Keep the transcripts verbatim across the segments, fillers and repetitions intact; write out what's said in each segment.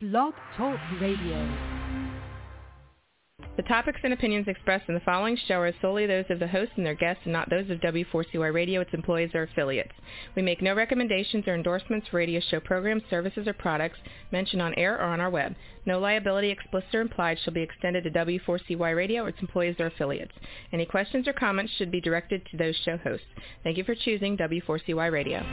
Blog Talk Radio. The topics and opinions expressed in the following show are solely those of the host and their guests and not those of W four C Y Radio, its employees, or affiliates. We make no recommendations or endorsements for radio show programs, services, or products mentioned on air or on our web. No liability, explicit or implied, shall be extended to W four C Y Radio or its employees or affiliates. Any questions or comments should be directed to those show hosts. Thank you for choosing W four C Y Radio.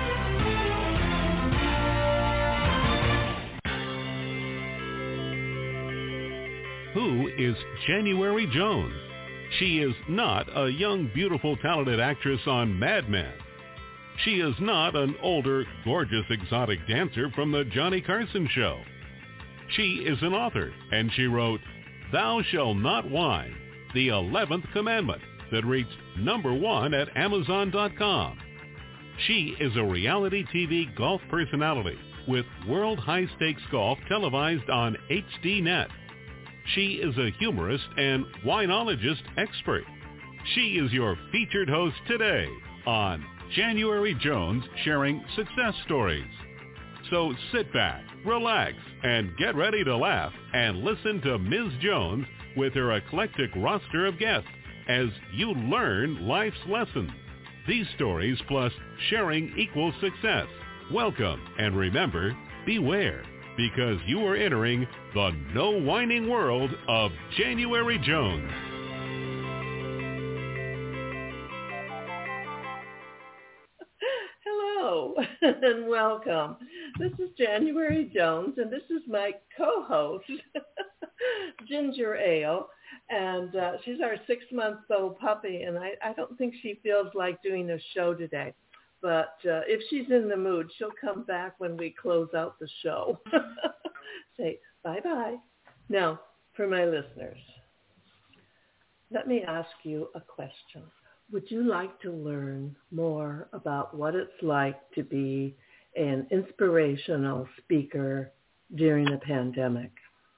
Who is January Jones? She is not a young, beautiful, talented actress on Mad Men. She is not an older, gorgeous, exotic dancer from the Johnny Carson Show. She is an author, and she wrote, Thou Shalt Not Whine, the eleventh Commandment, that reached number one at Amazon dot com. She is a reality T V golf personality with World High Stakes Golf televised on H D Net. She is a humorist and winologist expert. She is your featured host today on January Jones Sharing Success Stories. So sit back, relax, and get ready to laugh and listen to Miz Jones with her eclectic roster of guests as you learn life's lessons. These stories plus sharing equals success. Welcome, and remember, beware, because you are entering the no whining world of January Jones. Hello and welcome. This is January Jones, and this is my co-host, Ginger Ale, and uh, she's our six-month-old puppy, and I, I don't think she feels like doing a show today. But uh, if she's in the mood, she'll come back when we close out the show. Say bye-bye. Now, for my listeners, let me ask you a question. Would you like to learn more about what it's like to be an inspirational speaker during the pandemic?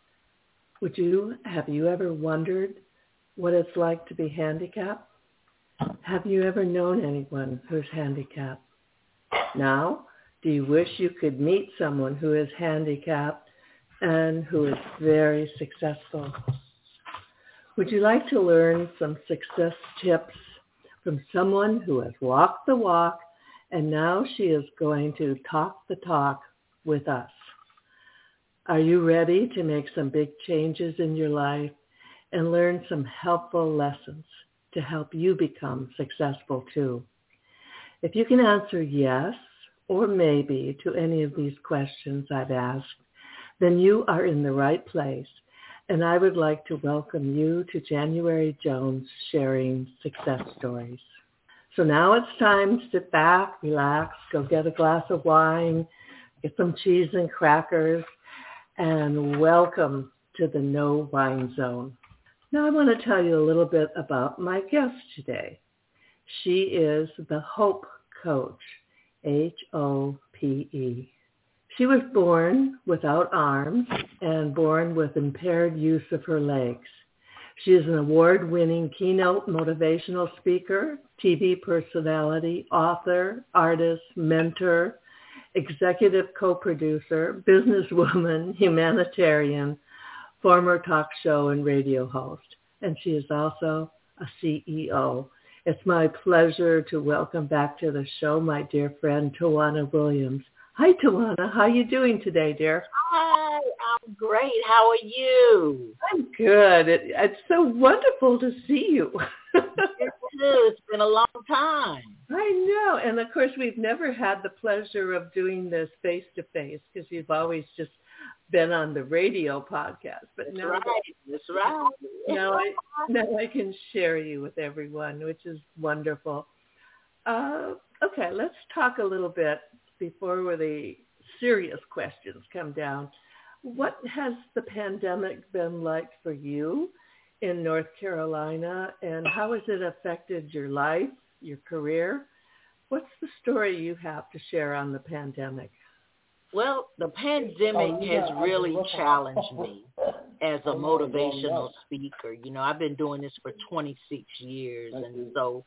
Would you, have you ever wondered what it's like to be handicapped? Have you ever known anyone who's handicapped? Now, do you wish you could meet someone who is handicapped and who is very successful? Would you like to learn some success tips from someone who has walked the walk and now she is going to talk the talk with us? Are you ready to make some big changes in your life and learn some helpful lessons to help you become successful too? If you can answer yes or maybe to any of these questions I've asked, then you are in the right place, and I would like to welcome you to January Jones Sharing Success Stories. So now it's time to sit back, relax, go get a glass of wine, get some cheese and crackers, and welcome to the No Wine Zone. Now I want to tell you a little bit about my guest today. She is the Hope Coach, H O P E. She was born without arms and born with impaired use of her legs. She is an award-winning keynote motivational speaker, T V personality, author, artist, mentor, executive co-producer, businesswoman, humanitarian, former talk show and radio host, and she is also a C E O. It's my pleasure to welcome back to the show my dear friend, Tawana Williams. Hi, Tawana. How are you doing today, dear? Hi, I'm great. How are you? I'm good. It, it's so wonderful to see you. It is. It's been a long time. I know. And, of course, we've never had the pleasure of doing this face-to-face because you've always just been on the radio podcast, but That's now right. That's right. now I now I can share you with everyone, which is wonderful. Uh, okay, let's talk a little bit before the serious questions come down. What has the pandemic been like for you in North Carolina, and how has it affected your life, your career? What's the story you have to share on the pandemic? Well, the pandemic has really challenged me as a motivational speaker. You know, I've been doing this for twenty-six years, and so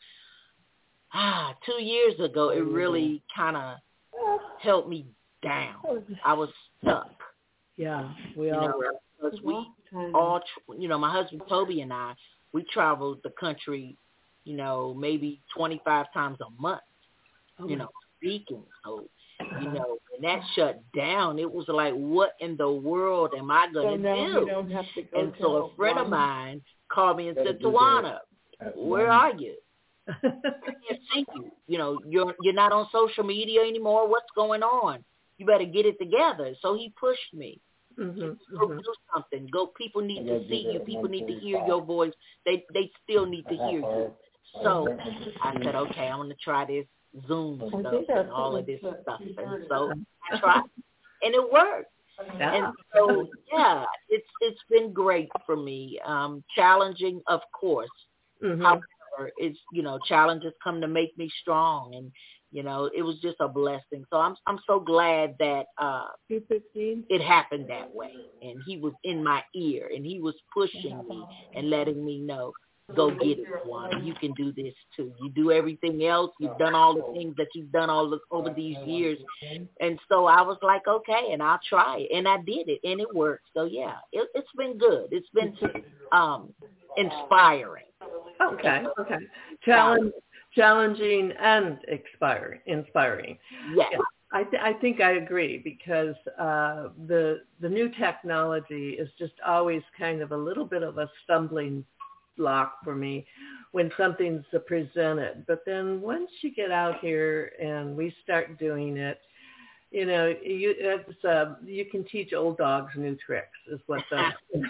ah, two years ago, it really kind of held me down. I was stuck. Yeah, we you all know, because we all, you know, my husband Toby and I, we traveled the country, you know, maybe twenty-five times a month, oh, you know, speaking. So, you know, when that shut down, it was like, what in the world am I going to so do? Don't have to go and so a friend of mine called me and said, Tawana, where are you? I can't see you. You know, you're you're not on social media anymore. What's going on? You better get it together. So he pushed me. Mm-hmm, go mm-hmm. do something. Go. People need to see you. People need to hear your voice. They they still need to hear you. So I said, okay, I'm gonna try this Zoom stuff and all of this stuff. And so I tried, and it worked. Yeah. And so yeah, it's it's been great for me. Um, challenging, of course. Mm-hmm. However, it's you know challenges come to make me strong, and you know it was just a blessing. So I'm I'm so glad that uh, it happened that way, and he was in my ear, and he was pushing me and letting me know, go get it, Tawana. You can do this too. You do everything else. You've done all the things that you've done all the, over these years, and so I was like, okay, and I'll try it, and I did it, and it worked. So yeah, it, it's been good. It's been um, inspiring. Okay, okay. Challenge, challenging and inspiring. Inspiring. Yes. Yeah. I, th- I think I agree because uh, the the new technology is just always kind of a little bit of a stumbling block for me when something's presented. But then once you get out here and we start doing it, you know, you it's, uh, you can teach old dogs new tricks is what the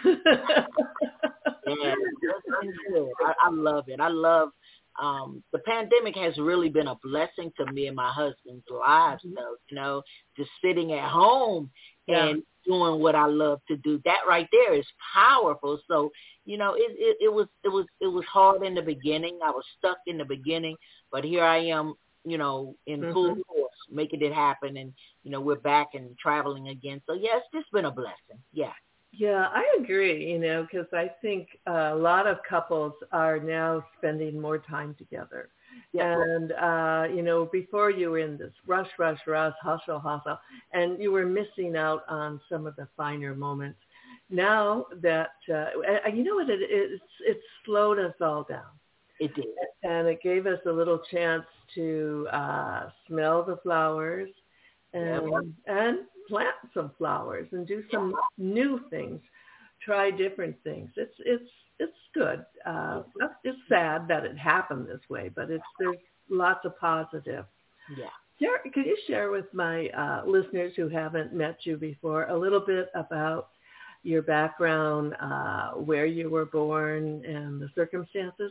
Yeah, that's good. I, I love it. I love um, the pandemic has really been a blessing to me and my husband's lives. So, you know, just sitting at home yeah. and doing what I love to do. That right there is powerful. So, you know, it, it, it was it was it was hard in the beginning. I was stuck in the beginning, but here I am, you know, in mm-hmm. full force, making it happen. And, you know, we're back and traveling again. So, yeah, it's just been a blessing. Yeah. Yeah, I agree, you know, because I think uh, a lot of couples are now spending more time together. Yeah. And, uh, you know, before you were in this rush, rush, rush, hustle, hustle, and you were missing out on some of the finer moments. Now that, uh, you know what, it, it's, it slowed us all down. It did. And it gave us a little chance to uh, smell the flowers and yeah. and plant some flowers and do some new things, try different things. It's it's it's good. Uh, it's sad that it happened this way, but it's there's lots of positive. Yeah. Share, could you share with my uh, listeners who haven't met you before a little bit about your background, uh, where you were born, and the circumstances?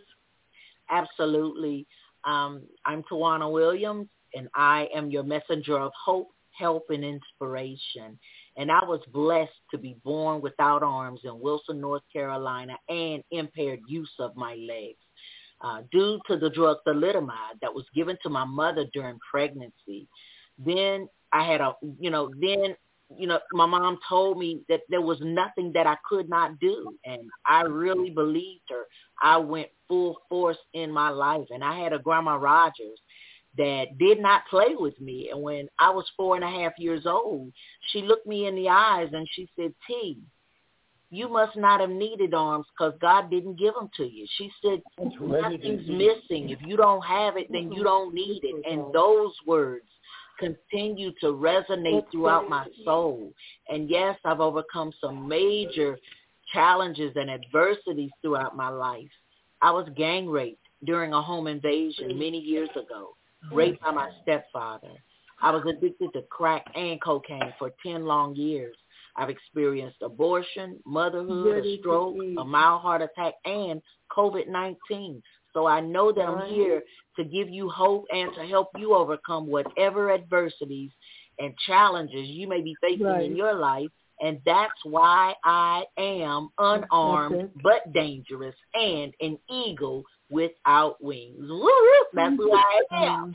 Absolutely. Um, I'm Tawana Williams, and I am your messenger of hope, help, and inspiration. And I was blessed to be born without arms in Wilson, North Carolina, and impaired use of my legs uh, due to the drug thalidomide that was given to my mother during pregnancy. Then I had a, you know, then, you know, my mom told me that there was nothing that I could not do. And I really believed her. I went full force in my life. And I had a Grandma Rogers that did not play with me. And when I was four and a half years old, she looked me in the eyes and she said, T, you must not have needed arms because God didn't give them to you. She said, nothing's missing. If you don't have it, then you don't need it. And those words continue to resonate throughout my soul. And yes, I've overcome some major challenges and adversities throughout my life. I was gang raped during a home invasion many years ago, raped by my stepfather. I was addicted to crack and cocaine for ten long years. I've experienced abortion, motherhood, a stroke, a mild heart attack, and covid nineteen. So I know that I'm here to give you hope and to help you overcome whatever adversities and challenges you may be facing right. in your life. And that's why I am unarmed but dangerous and an eagle without wings. Woo-hoo! That's who I am.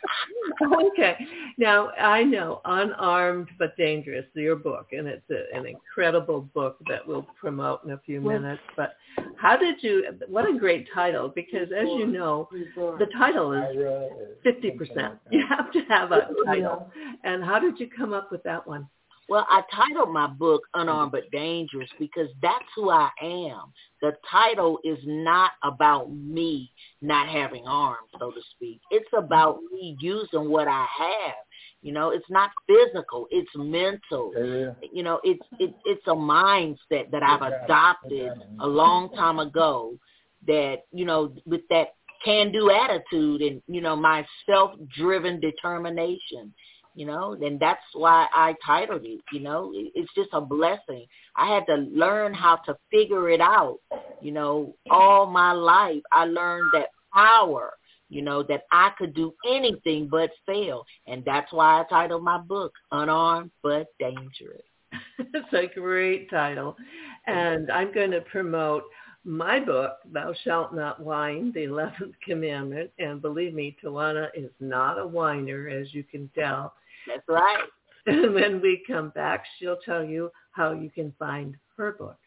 Okay. Now, I know Unarmed but Dangerous, your book, and it's a, an incredible book that we'll promote in a few minutes. But how did you, what a great title, because as you know, the title is fifty percent. You have to have a title. And how did you come up with that one? Well, I titled my book Unarmed But Dangerous because that's who I am. The title is not about me not having arms, so to speak. It's about me using what I have. You know, it's not physical, it's mental. Yeah. You know, it's it, it's a mindset that I've adopted a long time ago that, you know, with that can-do attitude and, you know, my self-driven determination. You know, and that's why I titled it, you know. It's just a blessing. I had to learn how to figure it out, you know. All my life I learned that power, you know, that I could do anything but fail. And that's why I titled my book, Unarmed But Dangerous. It's a great title. And I'm going to promote my book, Thou Shalt Not Whine, the eleventh Commandment. And believe me, Tawana is not a whiner, as you can tell. That's right. And when we come back, she'll tell you how you can find her book.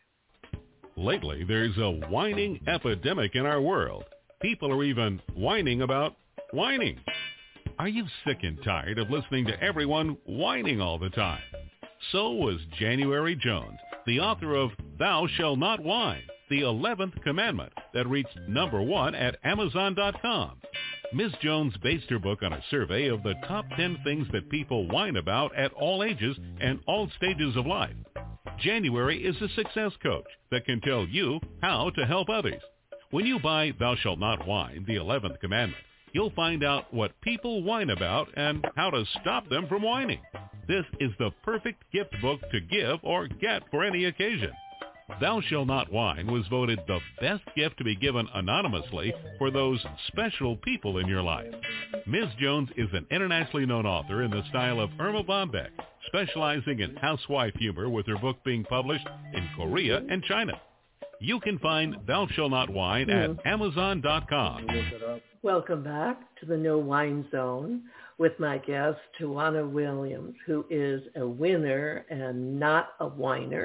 Lately, there's a whining epidemic in our world. People are even whining about whining. Are you sick and tired of listening to everyone whining all the time? So was January Jones, the author of Thou Shalt Not Whine, the eleventh Commandment, that reached number one at Amazon dot com. Miz Jones based her book on a survey of the top ten things that people whine about at all ages and all stages of life. January is a success coach that can tell you how to help others. When you buy Thou Shalt Not Whine, the eleventh Commandment, you'll find out what people whine about and how to stop them from whining. This is the perfect gift book to give or get for any occasion. Thou Shalt Not Whine was voted the best gift to be given anonymously for those special people in your life. Miz Jones is an internationally known author in the style of Irma Bombeck, specializing in housewife humor, with her book being published in Korea and China. You can find Thou Shalt Not Whine at Amazon dot com. Welcome back to the No Whine Zone with my guest, Tawana Williams, who is a winner and not a whiner.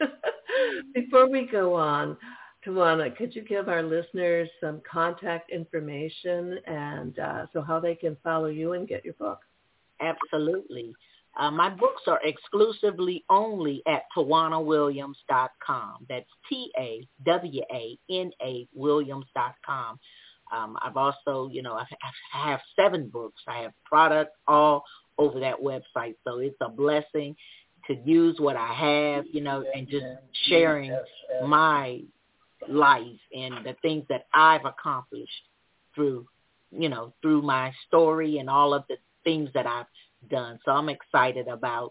Before we go on, Tawana, could you give our listeners some contact information and uh, so how they can follow you and get your book? Absolutely. Uh, my books are exclusively only at Tawana Williams dot com. That's T A W A N A Williams dot com. Um, I've also, you know, I have seven books. I have product all over that website. So it's a blessing to use what I have, you know, and just sharing my life and the things that I've accomplished through, you know, through my story and all of the things that I've done. So I'm excited about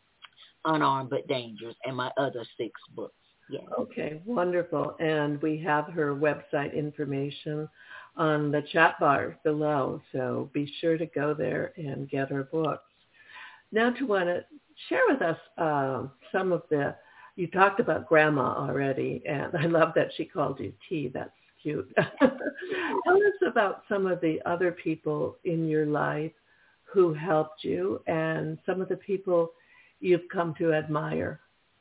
Unarmed But Dangerous and my other six books. Yeah. Okay, wonderful. And we have her website information on the chat bar below, so be sure to go there and get her books. Now, Tawana, share with us uh, some of the, you talked about Grandma already, and I love that she called you T. That's cute. Tell us about some of the other people in your life who helped you and some of the people you've come to admire.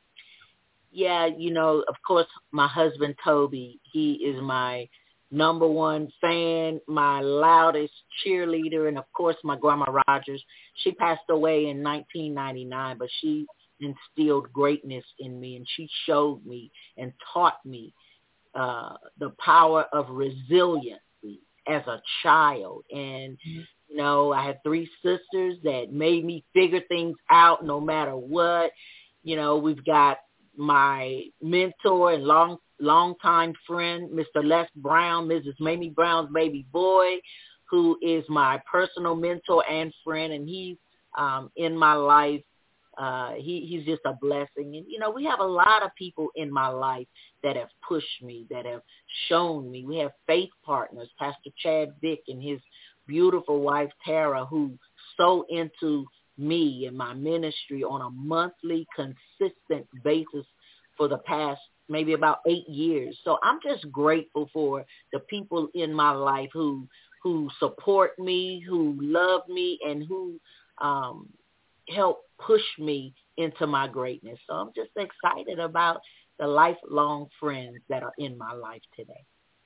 Yeah, you know, of course, my husband, Toby, he is my number one fan, my loudest cheerleader, and, of course, my Grandma Rogers. She passed away in nineteen ninety-nine, but she instilled greatness in me, and she showed me and taught me uh, the power of resiliency as a child. And, you know, I had three sisters that made me figure things out no matter what. You know, we've got my mentor and long, longtime friend, Mister Les Brown, Missus Mamie Brown's baby boy, who is my personal mentor and friend, and he's um, in my life. Uh, he, he's just a blessing. And, you know, we have a lot of people in my life that have pushed me, that have shown me. We have faith partners, Pastor Chad Vick and his beautiful wife, Tara, who so into me and my ministry on a monthly, consistent basis for the past maybe about eight years. So I'm just grateful for the people in my life who who support me, who love me, and who um, help push me into my greatness. So I'm just excited about the lifelong friends that are in my life today.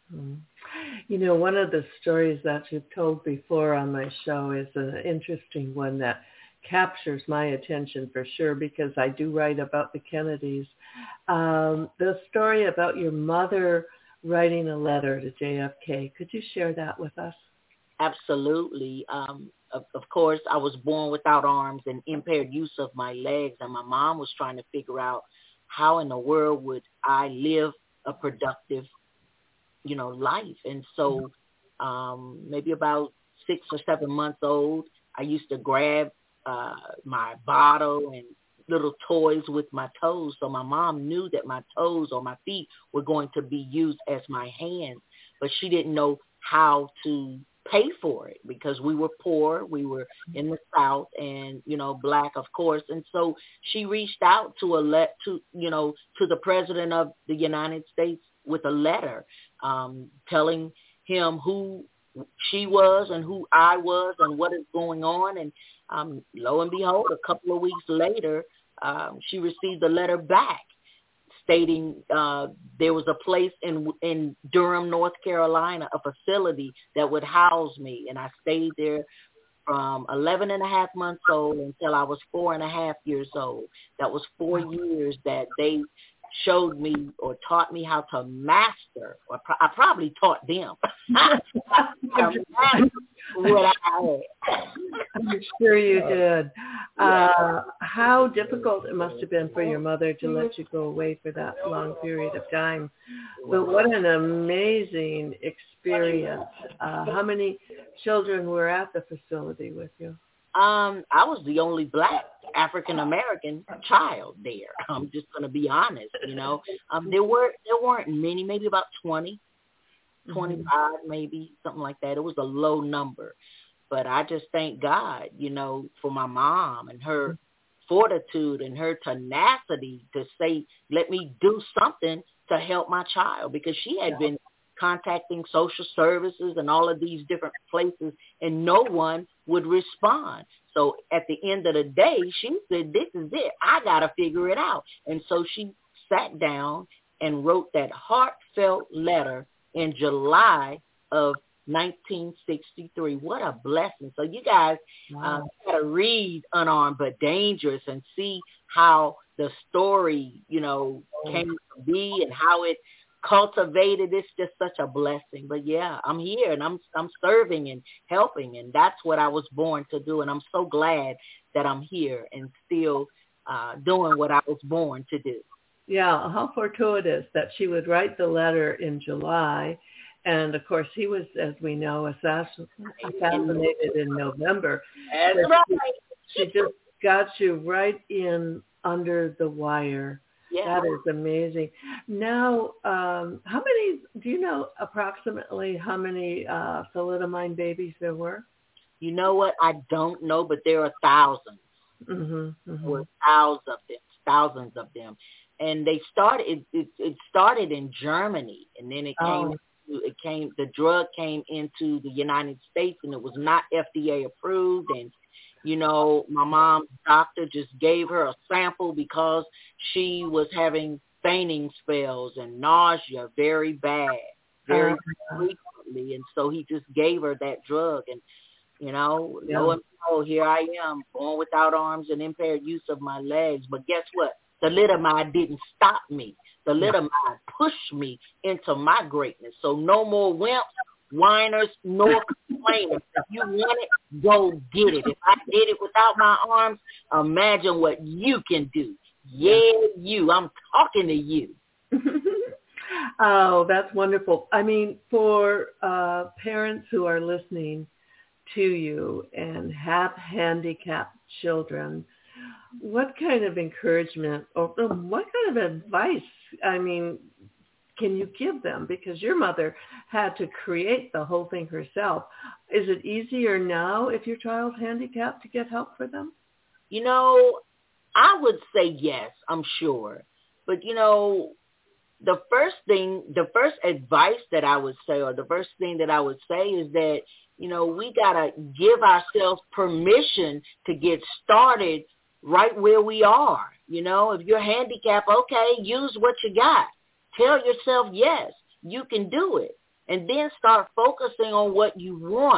You know, one of the stories that you've told before on my show is an interesting one that captures my attention for sure because I do write about the Kennedys. Um, the story about your mother writing a letter to J F K. Could you share that with us? Absolutely. Um, of, of course, I was born without arms and impaired use of my legs, and my mom was trying to figure out how in the world would I live a productive, you know, life. And so um, maybe about six or seven months old, I used to grab uh, my bottle and little toys with my toes. So my mom knew that my toes or my feet were going to be used as my hands, but she didn't know how to pay for it because we were poor. We were in the South and, you know, Black, of course. And so she reached out to a let to, you know, to the president of the United States with a letter um, telling him who she was and who I was and what is going on. And um, lo and behold, a couple of weeks later, um, she received a letter back stating uh, there was a place in in Durham, North Carolina, a facility that would house me. And I stayed there from eleven and a half months old until I was four and a half years old. That was four years that they showed me or taught me how to master, or pro- I probably taught them what I had. I'm sure you did. Uh, how difficult it must have been for your mother to let you go away for that long period of time. But what an amazing experience. Uh, how many children were at the facility with you? Um, I was the only Black African-American child there. I'm just going to be honest, you know. Um, there were there weren't many, maybe about twenty, twenty-five, mm-hmm. maybe, something like that. It was a low number. But I just thank God, you know, for my mom and her fortitude and her tenacity to say, let me do something to help my child, because she had been contacting social services and all of these different places, and no one would respond. So at the end of the day, she said, this is it. I got to figure it out. And so she sat down and wrote that heartfelt letter in July of nineteen sixty-three. What a blessing. So you guys wow. uh, got to read Unarmed But Dangerous and see how the story, you know, came to be and how it cultivated. It's just such a blessing. But yeah, I'm here and I'm I'm serving and helping, and that's what I was born to do. And I'm so glad that I'm here and still uh, doing what I was born to do. Yeah, how fortuitous that she would write the letter in July. And, of course, he was, as we know, assass- assassinated in November. That's right. She, she just got you right in under the wire. Yeah. That is amazing. Now, um, how many, do you know approximately how many uh, thalidomide babies there were? You know what? I don't know, but there are thousands. Mm-hmm, mm-hmm. There were thousands of them, thousands of them. And they started, it, it, it started in Germany, and then it came oh. It came, the drug came into the United States, and it was not F D A approved. And, you know, my mom's doctor just gave her a sample because she was having fainting spells and nausea very bad, very uh, frequently. And so he just gave her that drug. And, you know, yeah. lo and behold, here I am, born without arms and impaired use of my legs. But guess what? The thalidomide didn't stop me. The thalidomide pushed me into my greatness. So no more wimps, whiners, nor complainers. If you want it, go get it. If I did it without my arms, imagine what you can do. Yeah, you. I'm talking to you. Oh, that's wonderful. I mean, for uh, parents who are listening to you and have handicapped children, what kind of encouragement or what kind of advice, I mean, can you give them? Because your mother had to create the whole thing herself. Is it easier now if your child's handicapped to get help for them? You know, I would say yes, I'm sure. But, you know, the first thing, the first advice that I would say, or the first thing that I would say is that, you know, we got to give ourselves permission to get started right where we are. You know, if you're handicapped, okay, use what you got. Tell yourself, yes, you can do it. And then start focusing on what you want.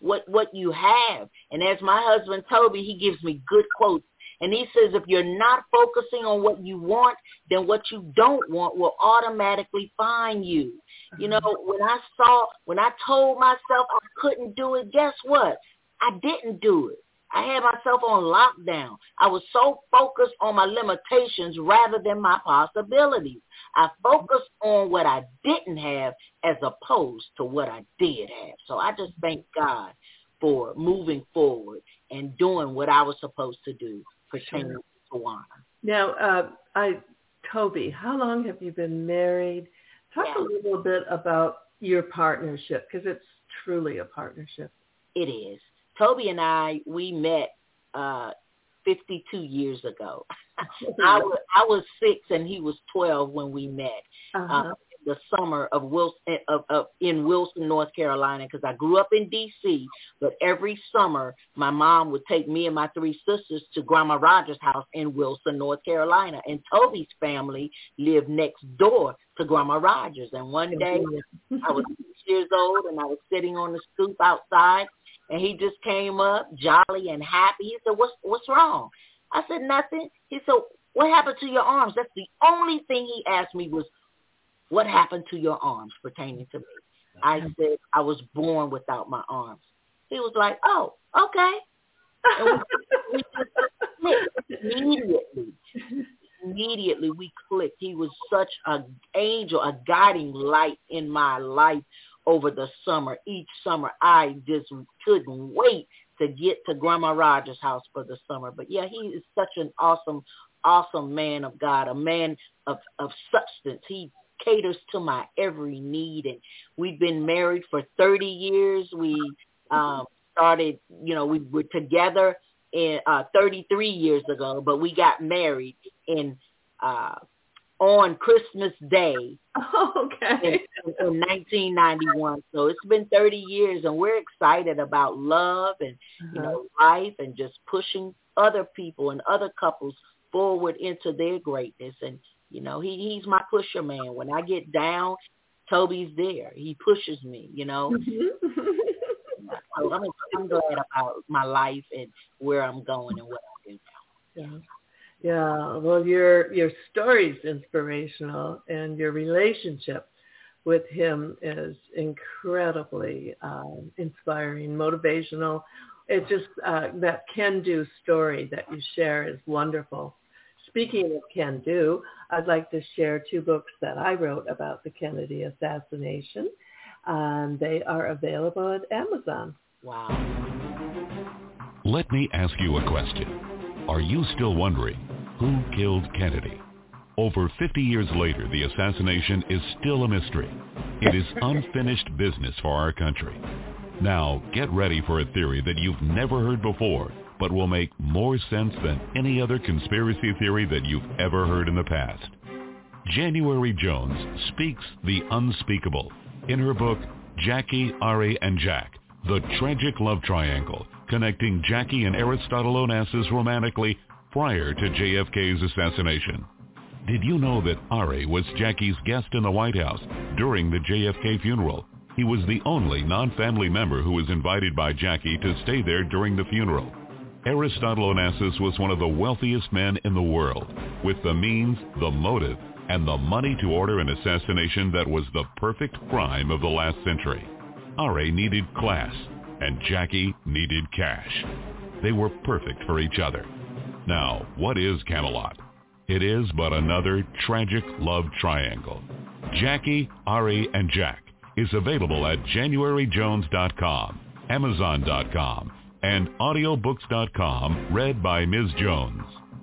what, what you have. And as my husband, Toby, he gives me good quotes. And he says, if you're not focusing on what you want, then what you don't want will automatically find you. Mm-hmm. You know, when I saw, when I told myself I couldn't do it, guess what? I didn't do it. I had myself on lockdown. I was so focused on my limitations rather than my possibilities. I focused on what I didn't have as opposed to what I did have. So I just thank God for moving forward and doing what I was supposed to do pertaining to Tawana. Now, uh, I, Toby, how long have you been married? Talk yeah. a little bit about your partnership, because it's truly a partnership. It is. Toby and I, we met uh, fifty-two years ago. I, was, I was six and he was twelve when we met. Uh-huh. Uh, the summer of Wilson, of, of in Wilson, North Carolina, because I grew up in D C, but every summer my mom would take me and my three sisters to Grandma Rogers' house in Wilson, North Carolina, and Toby's family lived next door to Grandma Rogers. And one day I was six years old and I was sitting on the stoop outside, and he just came up jolly and happy. He said, what's, what's wrong? I said, nothing. He said, what happened to your arms? That's the only thing he asked me was, what happened to your arms pertaining to me? I said, I was born without my arms. He was like, oh, okay. And we, we just clicked immediately. Immediately we clicked. He was such an angel, a guiding light in my life over the summer. Each summer I just couldn't wait to get to Grandma Rogers' house for the summer. But yeah, he is such an awesome, awesome man of God, a man of, of substance. He caters to my every need, and we've been married for thirty years. We um, started, you know, we were together in uh, thirty-three years ago, but we got married in uh, on Christmas Day oh, okay. in, in nineteen ninety-one. So it's been thirty years, and we're excited about love and uh-huh. you know, life, and just pushing other people and other couples forward into their greatness. And you know, he, he's my pusher man. When I get down, Toby's there. He pushes me, you know. Mm-hmm. So I'm, I'm glad about my life and where I'm going and what I do now. Yeah. Yeah. Well, your your story's inspirational, and your relationship with him is incredibly um, inspiring, motivational. It just, uh, that can-do story that you share is wonderful. Speaking of can-do, I'd like to share two books that I wrote about the Kennedy assassination. Um, they are available at Amazon. Wow. Let me ask you a question. Are you still wondering who killed Kennedy? Over fifty years later, the assassination is still a mystery. It is unfinished business for our country. Now, get ready for a theory that you've never heard before, but will make more sense than any other conspiracy theory that you've ever heard in the past. January Jones speaks the unspeakable in her book, Jackie, Ari, and Jack, The Tragic Love Triangle, connecting Jackie and Aristotle Onassis romantically prior to J F K's assassination. Did you know that Ari was Jackie's guest in the White House during the J F K funeral? He was the only non-family member who was invited by Jackie to stay there during the funeral. Aristotle Onassis was one of the wealthiest men in the world, with the means, the motive, and the money to order an assassination that was the perfect crime of the last century. Ari needed class, and Jackie needed cash. They were perfect for each other. Now, what is Camelot? It is but another tragic love triangle. Jackie, Ari, and Jack is available at January Jones dot com, Amazon dot com, and audiobooks dot com, read by Miz Jones.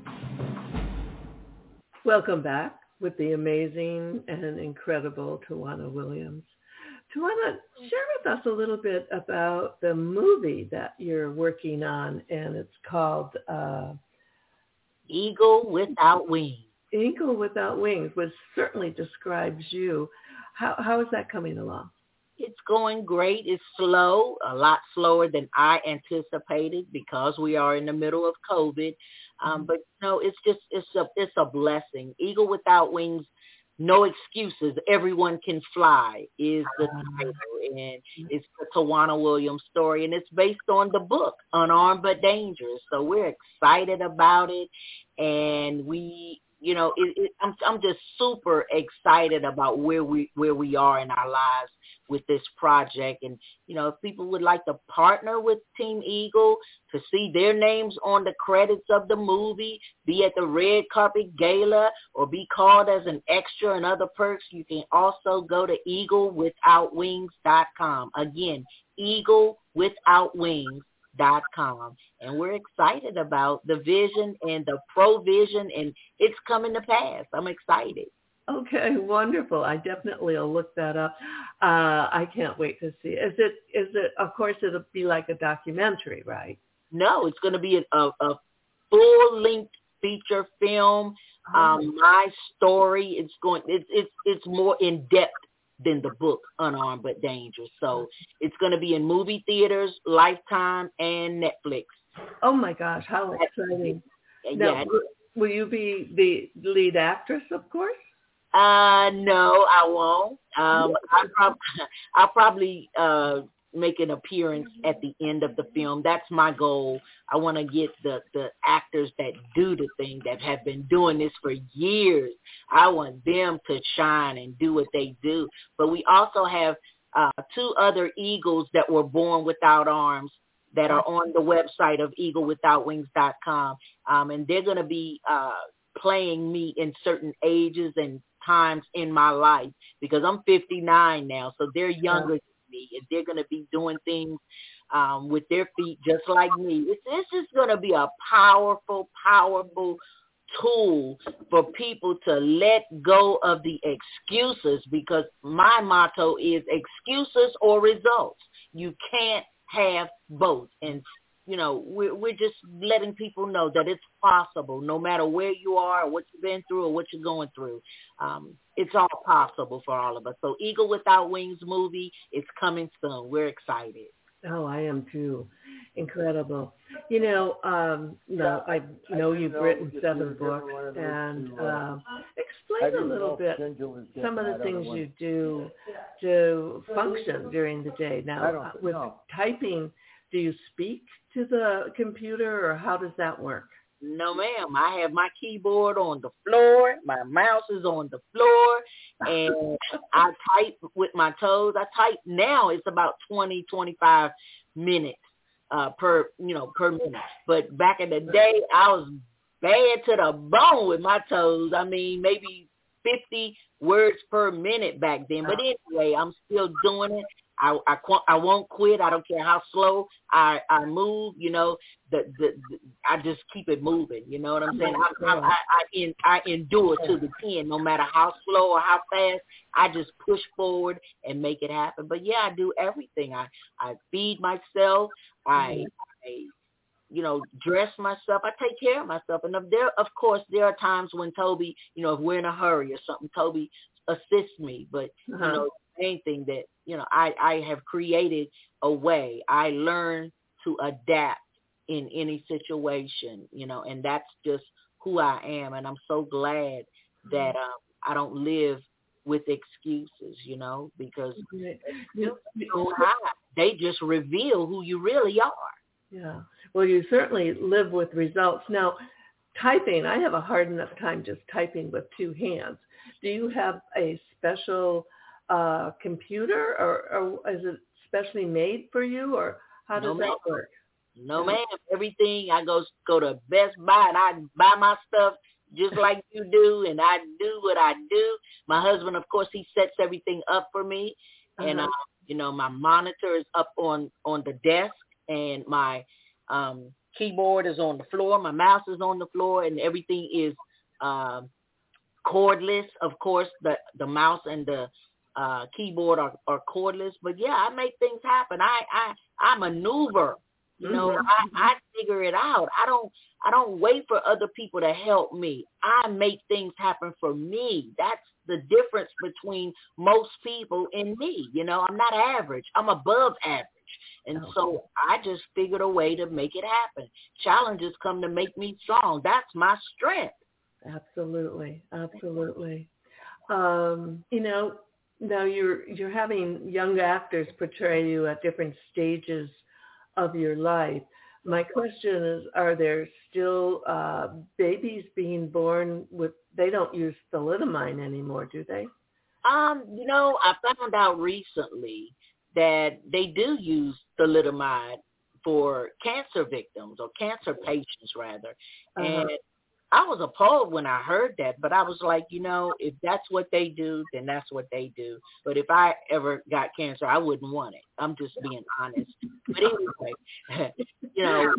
Welcome back with the amazing and incredible Tawana Williams. Tawana, share with us a little bit about the movie that you're working on, and it's called uh, Eagle Without Wings. Eagle Without Wings, which certainly describes you. How How is that coming along? It's going great. It's slow, a lot slower than I anticipated because we are in the middle of COVID. Um, but no, it's just it's a it's a blessing. Eagle Without Wings No Excuses, Everyone Can Fly is the title, and it's the Tawana Williams story, and it's based on the book, Unarmed But Dangerous. So we're excited about it, and we, you know, it, it, I'm I'm just super excited about where we where we are in our lives with this project. And, you know, if people would like to partner with Team Eagle to see their names on the credits of the movie, be at the red carpet gala, or be called as an extra and other perks, you can also go to eagle without wings dot com. Again, eagle without wings dot com. And we're excited about the vision and the provision, and it's coming to pass. I'm excited. Okay, wonderful. I definitely will look that up. Uh, I can't wait to see. Is it? Is it? Of course, it'll be like a documentary, right? No, it's going to be a, a full-length feature film. Oh. Um, my story. It's going. It's it's it's more in depth than the book Unarmed But Dangerous. So it's going to be in movie theaters, Lifetime, and Netflix. Oh my gosh, how exciting! Yeah. Now, will you be the lead actress, of course? Uh, no, I won't. Um, I prob- I'll probably uh, make an appearance at the end of the film. That's my goal. I want to get the, the actors that do the thing, that have been doing this for years. I want them to shine and do what they do. But we also have uh, two other Eagles that were born without arms that are on the website of eagle without wings dot com. Um, and they're going to be uh, playing me in certain ages and times in my life, because I'm fifty-nine now, so they're younger than me, and they're going to be doing things um, with their feet just like me. It's, it's just going to be a powerful, powerful tool for people to let go of the excuses, because my motto is excuses or results. You can't have both. And you know, we're, we're just letting people know that it's possible, no matter where you are or what you've been through or what you're going through. Um, it's all possible for all of us. So Eagle Without Wings movie is coming soon. We're excited. Oh, I am too. Incredible. You know, um, no, I know you've written seven books, and uh, explain a little bit some of the things you do to function during the day. Now, with typing, do you speak to the computer, or how does that work? No, ma'am. I have my keyboard on the floor. My mouse is on the floor, and I type with my toes. I type now. It's about twenty, twenty-five minutes uh, per, you know, per minute. But back in the day, I was bad to the bone with my toes. I mean, maybe fifty words per minute back then. But anyway, I'm still doing it. I, I, I won't quit. I don't care how slow I, I move, you know, the, the, the I just keep it moving. You know what I'm saying? I, I, I, I, in, I endure to the end, no matter how slow or how fast. I just push forward and make it happen. But yeah, I do everything. I, I feed myself. I, I, you know, dress myself. I take care of myself. And there, of course, there are times when Toby, you know, if we're in a hurry or something, Toby assists me. But, uh-huh. you know, main thing that, you know, I, I have created a way. I learn to adapt in any situation, you know, and that's just who I am. And I'm so glad that um, I don't live with excuses, you know, because you know, they just reveal who you really are. Yeah. Well, you certainly live with results. Now, typing, I have a hard enough time just typing with two hands. Do you have a special uh, computer, or, or is it specially made for you, or how does no, that work? No, ma'am. Everything, I go go to Best Buy and I buy my stuff just like you do, and I do what I do. My husband, of course, he sets everything up for me, uh-huh. and uh, you know, my monitor is up on, on the desk, and my um, keyboard is on the floor, my mouse is on the floor, and everything is uh, cordless. Of course, the the mouse and the uh, keyboard are, are cordless, but yeah, I make things happen. I I, I maneuver. You know, mm-hmm. I, I figure it out. I don't I don't wait for other people to help me. I make things happen for me. That's the difference between most people and me. You know, I'm not average. I'm above average. And okay. so I just figured a way to make it happen. Challenges come to make me strong. That's my strength. Absolutely. Absolutely. um, you know, now you're you're having young actors portray you at different stages of your life. My question is, are there still uh, babies being born with, they don't use thalidomide anymore, do they? Um, you know, I found out recently that they do use thalidomide for cancer victims or cancer patients, rather. Uh-huh. And I was appalled when I heard that, but I was like, you know, if that's what they do, then that's what they do. But if I ever got cancer, I wouldn't want it. I'm just being honest. But anyway, you know,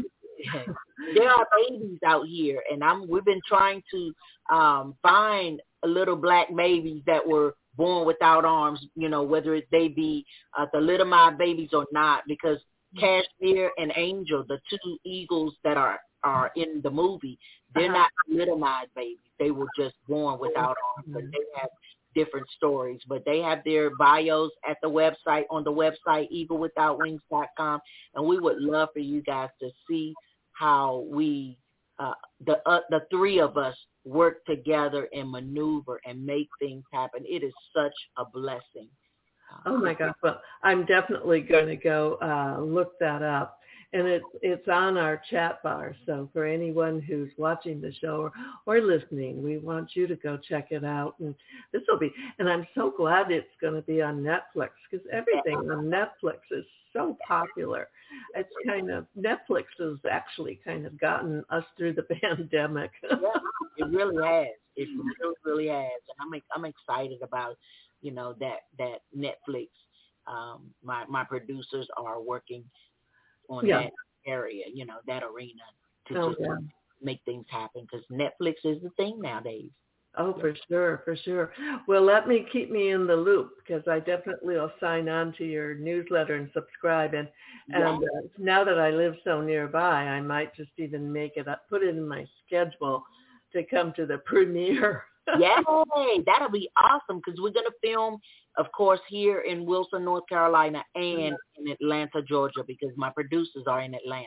there are babies out here, and I'm we've been trying to um, find little black babies that were born without arms, you know, whether they be uh, thalidomide babies or not, because Kashmir and Angel, the two eagles that are, are in the movie, they're uh-huh. not thalidomide babies. They were just born without arms, but they have different stories. But they have their bios at the website, on the website, eagle without wings dot com, and we would love for you guys to see how we, uh, the uh, the three of us, work together and maneuver and make things happen. It is such a blessing. Oh my gosh! Well, I'm definitely going to go uh, look that up, and it's it's on our chat bar. So for anyone who's watching the show or, or listening, we want you to go check it out. And this will be, and I'm so glad it's going to be on Netflix, because everything on Netflix is so popular. It's kind of, Netflix has actually kind of gotten us through the pandemic. Yeah, it really has. It really, really has, and I'm I'm excited about, you know, that that Netflix. Um, my my producers are working on yeah. that area, you know, that arena to oh, just yeah. make things happen, because Netflix is the thing nowadays. Oh, for sure, for sure. Well, let me keep me in the loop, because I definitely will sign on to your newsletter and subscribe. And yeah. and uh, now that I live so nearby, I might just even make it up, put it in my schedule to come to the premiere. Yay! That'll be awesome, because we're going to film, of course, here in Wilson, North Carolina, and in Atlanta, Georgia, because my producers are in Atlanta.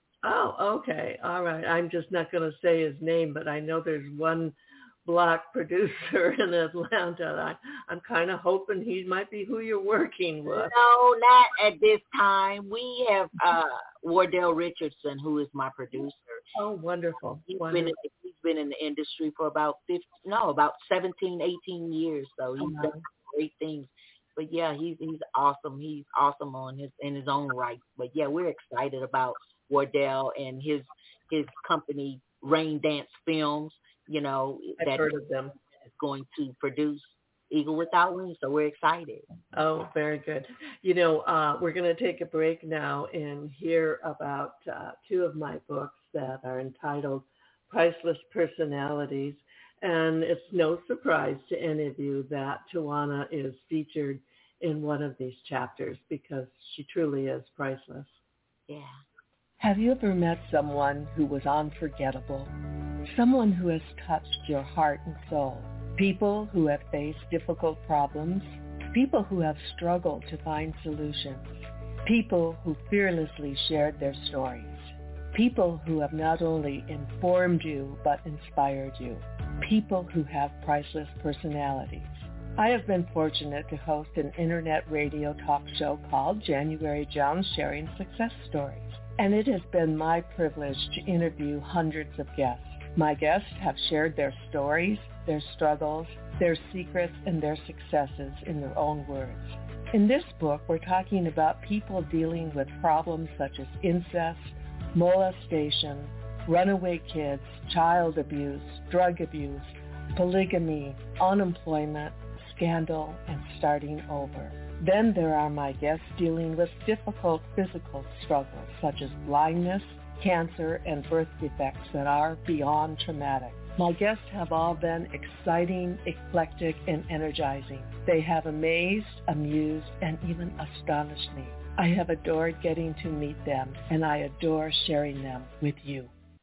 Oh, okay. All right. I'm just not going to say his name, but I know there's one Black producer in Atlanta. I, I'm kind of hoping he might be who you're working with. No, not at this time. We have uh, Wardell Richardson, who is my producer. Oh, wonderful. He's wonderful. been in, he's been in the industry for about fifteen, no, about seventeen, eighteen years. So he's uh-huh. done great things. But yeah, he's he's awesome. He's awesome on his in his own right. But yeah, we're excited about Wardell and his his company, Rain Dance Films. You know, I've that heard of them. Is going to produce Eagle Without Wings, so we're excited. Oh, very good. You know, uh, we're going to take a break now and hear about uh, two of my books that are entitled Priceless Personalities. And it's no surprise to any of you that Tawana is featured in one of these chapters, because she truly is priceless. Yeah. Have you ever met someone who was unforgettable? Someone who has touched your heart and soul? People who have faced difficult problems? People who have struggled to find solutions? People who fearlessly shared their stories? People who have not only informed you but inspired you? People who have priceless personalities? I have been fortunate to host an internet radio talk show called January Jones Sharing Success Stories. And it has been my privilege to interview hundreds of guests. My guests have shared their stories, their struggles, their secrets, and their successes in their own words. In this book, we're talking about people dealing with problems such as incest, molestation, runaway kids, child abuse, drug abuse, polygamy, unemployment, scandal, and starting over. Then there are my guests dealing with difficult physical struggles such as blindness, cancer, and birth defects that are beyond traumatic. My guests have all been exciting, eclectic, and energizing. They have amazed, amused, and even astonished me. I have adored getting to meet them, and I adore sharing them with you.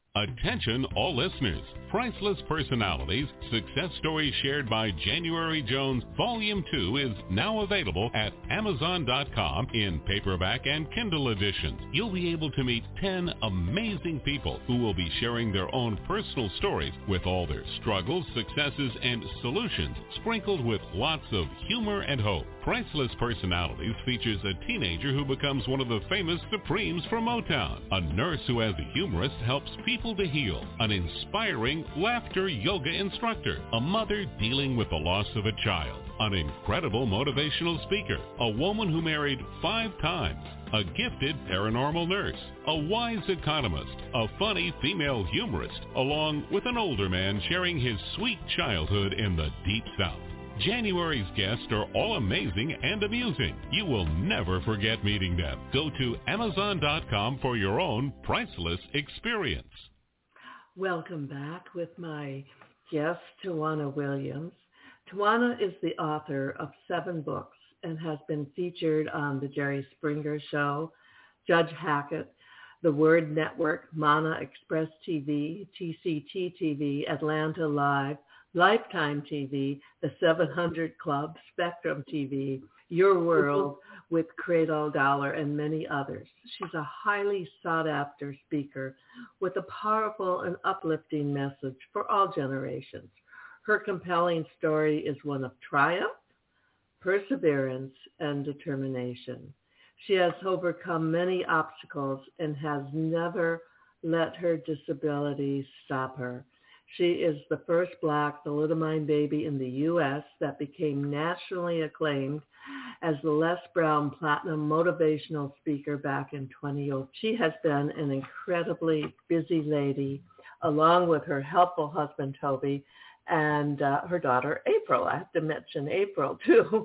Attention all listeners. Priceless Personalities, Success Stories Shared by January Jones, Volume two is now available at Amazon dot com in paperback and Kindle editions. You'll be able to meet ten amazing people who will be sharing their own personal stories with all their struggles, successes, and solutions, sprinkled with lots of humor and hope. Priceless Personalities features a teenager who becomes one of the famous Supremes from Motown, a nurse who as a humorist helps people to heal, an inspiring laughter yoga instructor, a mother dealing with the loss of a child, an incredible motivational speaker, a woman who married five times, a gifted paranormal nurse, a wise economist, a funny female humorist, along with an older man sharing his sweet childhood in the Deep South. January's guests are all amazing and amusing. You will never forget meeting them. Go to Amazon dot com for your own priceless experience. Welcome back with my guest, Tawana Williams. Tawana is the author of seven books and has been featured on The Jerry Springer Show, Judge Hackett, The Word Network, Mana Express T V, T C T T V, Atlanta Live, Lifetime T V, The seven hundred Club, Spectrum T V, Your World with Cradle Dollar, and many others. She's a highly sought-after speaker with a powerful and uplifting message for all generations. Her compelling story is one of triumph, perseverance, and determination. She has overcome many obstacles and has never let her disability stop her. She is the first Black thalidomide baby in the U S that became nationally acclaimed as the Les Brown Platinum Motivational Speaker back in twenty oh. She has been an incredibly busy lady, along with her helpful husband, Toby, and uh, her daughter, April. I have to mention April, too.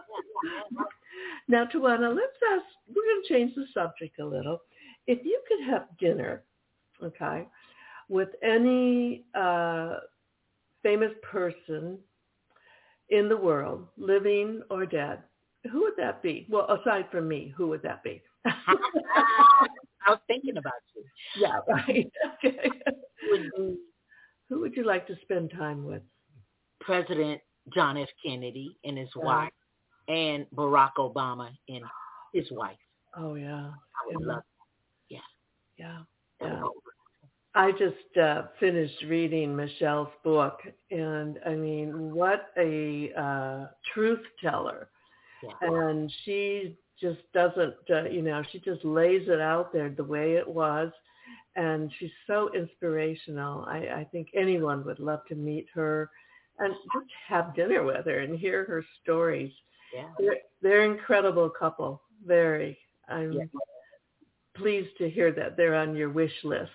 Now, Tawana, let's ask, we're going to change the subject a little. If you could have dinner, okay, with any uh, famous person in the world, living or dead, who would that be? Well, aside from me, who would that be? I was thinking about you. Yeah, right. Okay. Who would you like to spend time with? President John F. Kennedy and his yeah. wife, and Barack Obama and his wife. Oh, yeah. I would yeah. love that. Yeah. Yeah. yeah. I just uh, finished reading Michelle's book, and I mean, what a uh, truth teller. Yeah. And she just doesn't, uh, you know, she just lays it out there the way it was. And she's so inspirational. I, I think anyone would love to meet her and just have dinner with her and hear her stories. Yeah. They're, they're an incredible couple. Very. I'm yeah. pleased to hear that they're on your wish list.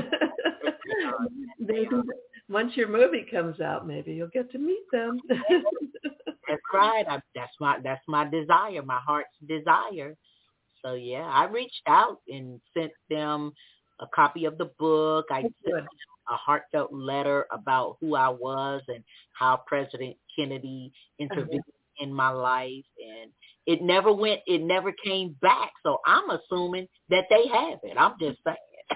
Maybe once your movie comes out, maybe you'll get to meet them. That's right. I, that's my that's my desire, my heart's desire. So yeah, I reached out and sent them a copy of the book. I sent them a heartfelt letter about who I was and how President Kennedy intervened uh-huh. in my life, and it never went. It never came back. So I'm assuming that they have it. I'm just saying.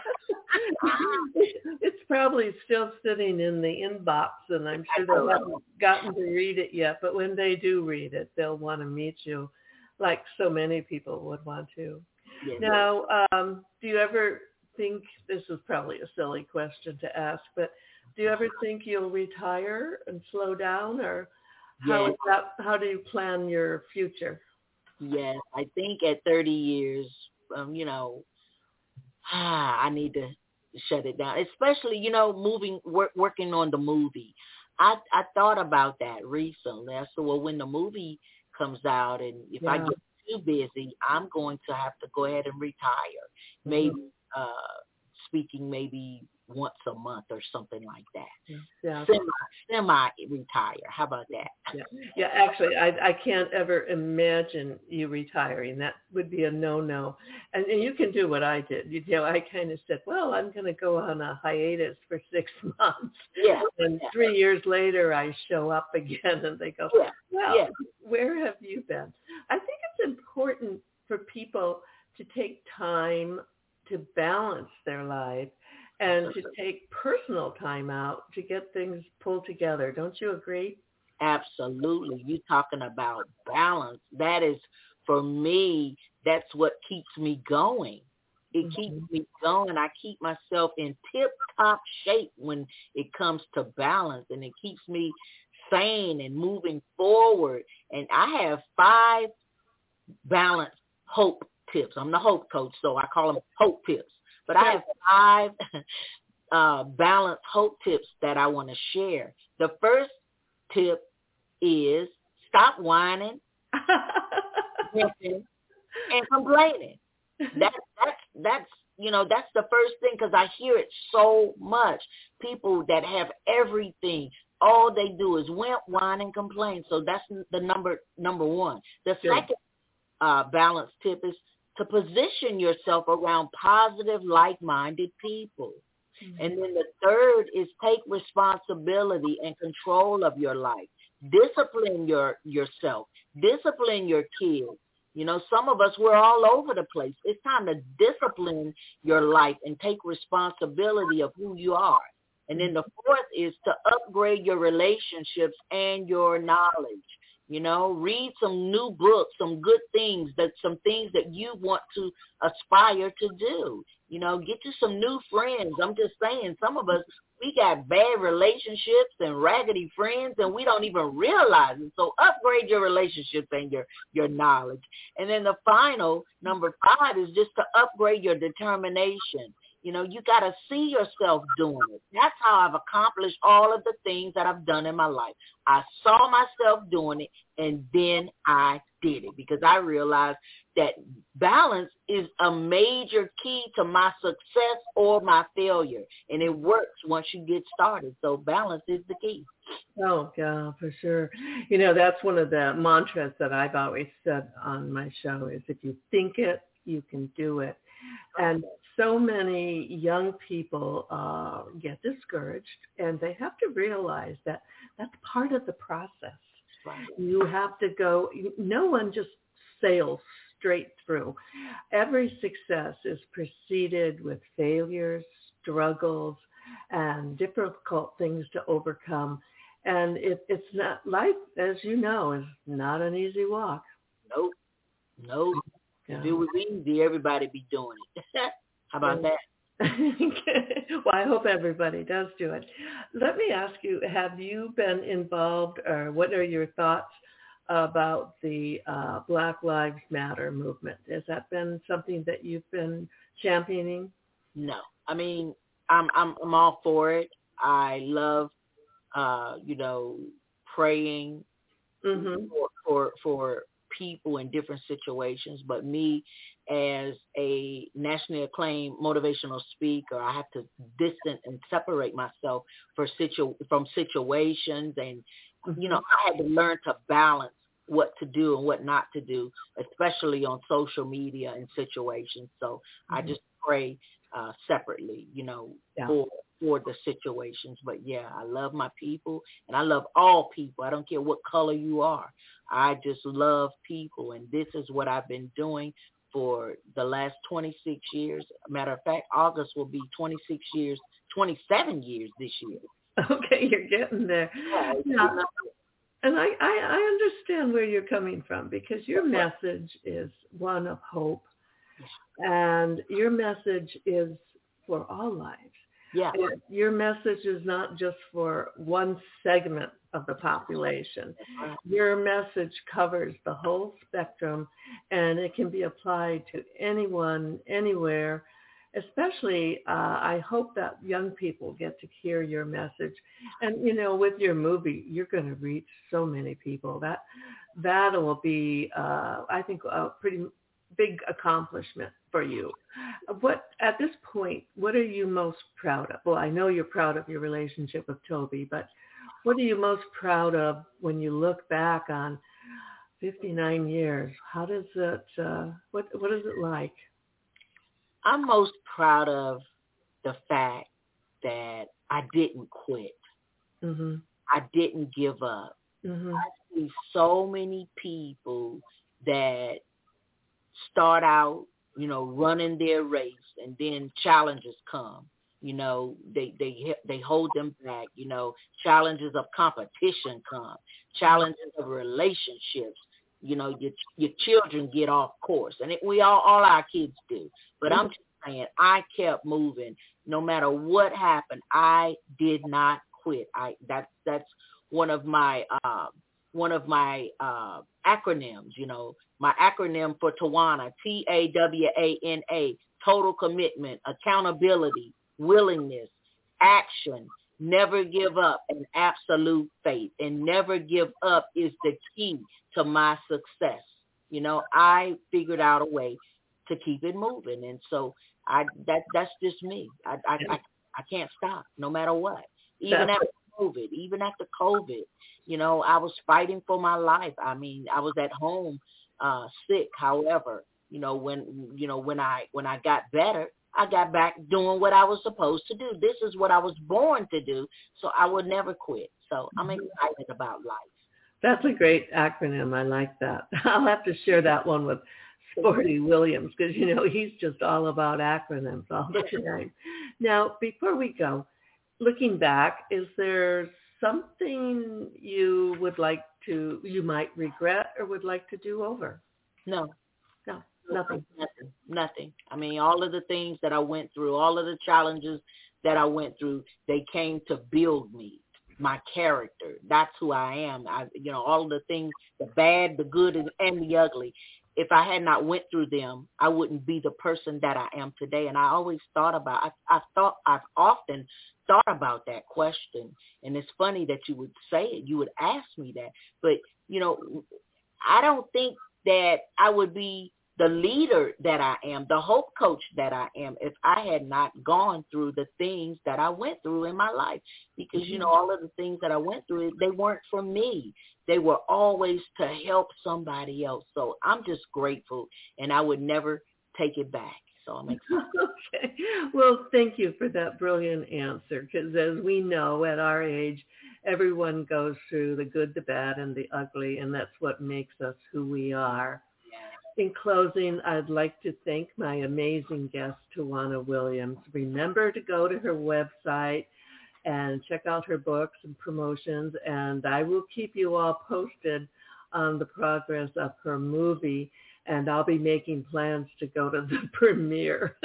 It's probably still sitting in the inbox, and I'm sure they haven't gotten to read it yet. But when they do read it, they'll want to meet you, like so many people would want to. Yes. Now, um, do you ever think, this is probably a silly question to ask, but do you ever think you'll retire and slow down, or how yes. is that? How do you plan your future? Yes, I think at thirty years, um, you know, I need to shut it down, especially, you know, moving, work, working on the movie. I, I thought about that recently. I said, well, when the movie comes out and if yeah. I get too busy, I'm going to have to go ahead and retire. Maybe mm-hmm. uh, speaking maybe once a month or something like that. Yeah. Semi, semi-retire. How about that? Yeah, yeah actually, I, I can't ever imagine you retiring. That would be a no-no. And, and you can do what I did. You know, I kind of said, well, I'm going to go on a hiatus for six months. Yeah. And yeah. three years later, I show up again, and they go, yeah. well, yeah. where have you been? I think it's important for people to take time to balance their life and to take personal time out to get things pulled together. Don't you agree? Absolutely. You talking about balance. That is, for me, that's what keeps me going. It mm-hmm. keeps me going. I keep myself in tip-top shape when it comes to balance, and it keeps me sane and moving forward. And I have five balance hope tips. I'm the hope coach, so I call them hope tips. But I have five uh, balance hope tips that I want to share. The first tip is stop whining, and complaining. That's that's that's you know that's the first thing, because I hear it so much. People that have everything, all they do is whine, whine, and complain. So that's the number number one. The Good. second uh, balance tip is to position yourself around positive, like-minded people. Mm-hmm. And then the third is take responsibility and control of your life. Discipline your yourself. Discipline your kids. You know, some of us, we're all over the place. It's time to discipline your life and take responsibility of who you are. And then the fourth is to upgrade your relationships and your knowledge. You know, read some new books, some good things, that some things that you want to aspire to do. You know, get you some new friends. I'm just saying, some of us, we got bad relationships and raggedy friends, and we don't even realize it. So upgrade your relationships and your, your knowledge. And then the final, number five, is just to upgrade your determination. You know, you got to see yourself doing it. That's how I've accomplished all of the things that I've done in my life. I saw myself doing it, and then I did it, because I realized that balance is a major key to my success or my failure, and it works once you get started. So balance is the key. Oh, yeah, for sure. You know, that's one of the mantras that I've always said on my show is, if you think it, you can do it. And so many young people uh, get discouraged, and they have to realize that that's part of the process. Right. You have to go, no one just sails straight through. Every success is preceded with failures, struggles, and difficult things to overcome. And it, it's not, life, as you know, is not an easy walk. Nope. Nope. Yeah. If it was easy, everybody be doing it. How about that? Well, I hope everybody does do it. Let me ask you, have you been involved, or what are your thoughts about the uh, Black Lives Matter movement? Has that been something that you've been championing? No. I mean, I'm I'm, I'm all for it. I love, uh, you know, praying mm-hmm. for, for for people in different situations, but me as a nationally acclaimed motivational speaker, I have to distance and separate myself for situ- from situations, and mm-hmm. you know, I had to learn to balance what to do and what not to do, especially on social media and situations. So mm-hmm. I just pray uh, separately, you know, yeah. for for the situations. But yeah, I love my people, and I love all people. I don't care what color you are. I just love people, and this is what I've been doing for the last twenty-six years. Matter of fact, August will be twenty-six years, twenty-seven years this year. Okay, you're getting there. Yeah, yeah. And I, I, I understand where you're coming from, because your message is one of hope, and your message is for all lives. Yeah. And your message is not just for one segment of the population. Your message covers the whole spectrum, and it can be applied to anyone, anywhere. Especially, uh, I hope that young people get to hear your message. And, you know, with your movie, you're going to reach so many people. That that will be, uh, I think, a pretty big accomplishment for you. What, at this point, what are you most proud of? Well, I know you're proud of your relationship with Toby, but what are you most proud of when you look back on fifty-nine years? How does it, uh, what what is it like? I'm most proud of the fact that I didn't quit. Mm-hmm. I didn't give up. Mm-hmm. I see so many people that start out, you know, running their race, and then challenges come. You know, they they they hold them back. You know, challenges of competition come, challenges of relationships. You know, your your children get off course, and it, we all all our kids do. But I'm just saying, I kept moving no matter what happened. I did not quit. I that that's one of my uh, one of my uh, acronyms. You know, my acronym for Tawana, T A W A N A, total commitment, accountability, willingness, action, never give up, and absolute faith. And never give up is the key to my success. You know, I figured out a way to keep it moving. And so I that that's just me. I I, I, I can't stop no matter what. Even after COVID, even after COVID, you know, I was fighting for my life. I mean, I was at home uh, sick. However, you know, when you know when I when I got better, I got back doing what I was supposed to do. This is what I was born to do, so I would never quit. So I'm excited about life. That's a great acronym. I like that. I'll have to share that one with Sporty Williams because, you know, he's just all about acronyms all the time. Now, before we go, looking back, is there something you would like to, you might regret or would like to do over? No. No, nothing. Nothing. Nothing. I mean, all of the things that I went through, all of the challenges that I went through, they came to build me, my character. That's who I am. I, you know, all of the things, the bad, the good, and the ugly. If I had not went through them, I wouldn't be the person that I am today. And I always thought about, I, I thought, I've often thought about that question. And it's funny that you would say it, you would ask me that. But, you know, I don't think that I would be the leader that I am, the hope coach that I am, if I had not gone through the things that I went through in my life. Because, you know, all of the things that I went through, they weren't for me. They were always to help somebody else. So I'm just grateful, and I would never take it back. So I'm excited. Okay. Well, thank you for that brilliant answer, because as we know, at our age, everyone goes through the good, the bad, and the ugly, and that's what makes us who we are. In closing, I'd like to thank my amazing guest, Tawana Williams. Remember to go to her website and check out her books and promotions, and I will keep you all posted on the progress of her movie, and I'll be making plans to go to the premiere.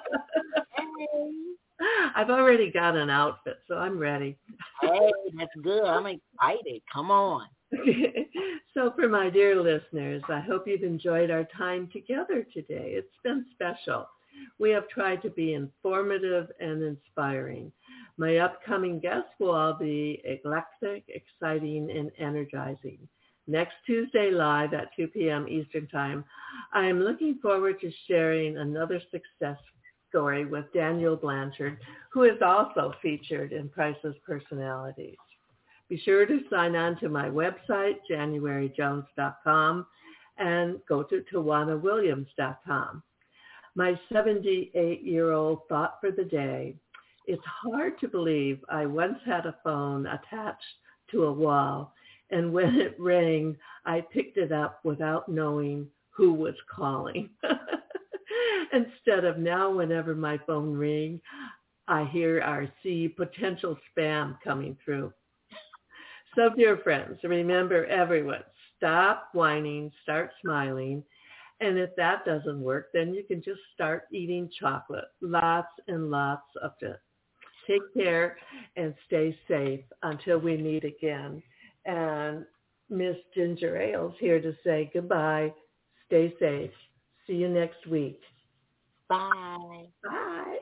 I've already got an outfit, so I'm ready. Hey, that's good. I'm excited. Come on. So for my dear listeners, I hope you've enjoyed our time together today. It's been special. We have tried to be informative and inspiring. My upcoming guests will all be eclectic, exciting, and energizing. Next Tuesday live at two p.m. Eastern Time, I am looking forward to sharing another success story with Daniel Blanchard, who is also featured in Priceless Personalities. Be sure to sign on to my website, january jones dot com, and go to tawana williams dot com. My seventy-eight-year-old thought for the day: it's hard to believe I once had a phone attached to a wall, and when it rang, I picked it up without knowing who was calling. Instead of now, whenever my phone rings, I hear or see potential spam coming through. So, dear friends, remember, everyone, stop whining, start smiling. And if that doesn't work, then you can just start eating chocolate, lots and lots of it. Take care and stay safe until we meet again. And Miss Ginger Ale's here to say goodbye. Stay safe. See you next week. Bye. Bye.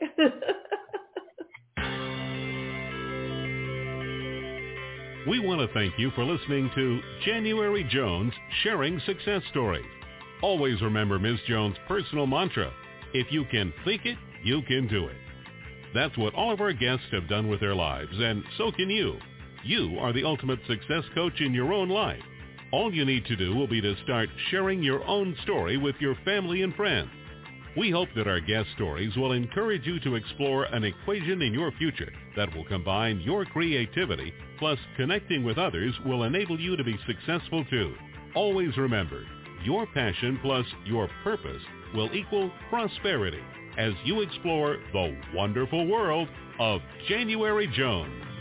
We want to thank you for listening to January Jones Sharing Success Stories. Always remember Miz Jones' personal mantra: if you can think it, you can do it. That's what all of our guests have done with their lives, and so can you. You are the ultimate success coach in your own life. All you need to do will be to start sharing your own story with your family and friends. We hope that our guest stories will encourage you to explore an equation in your future that will combine your creativity plus connecting with others will enable you to be successful too. Always remember, your passion plus your purpose will equal prosperity. as you explore the wonderful world of January Jones.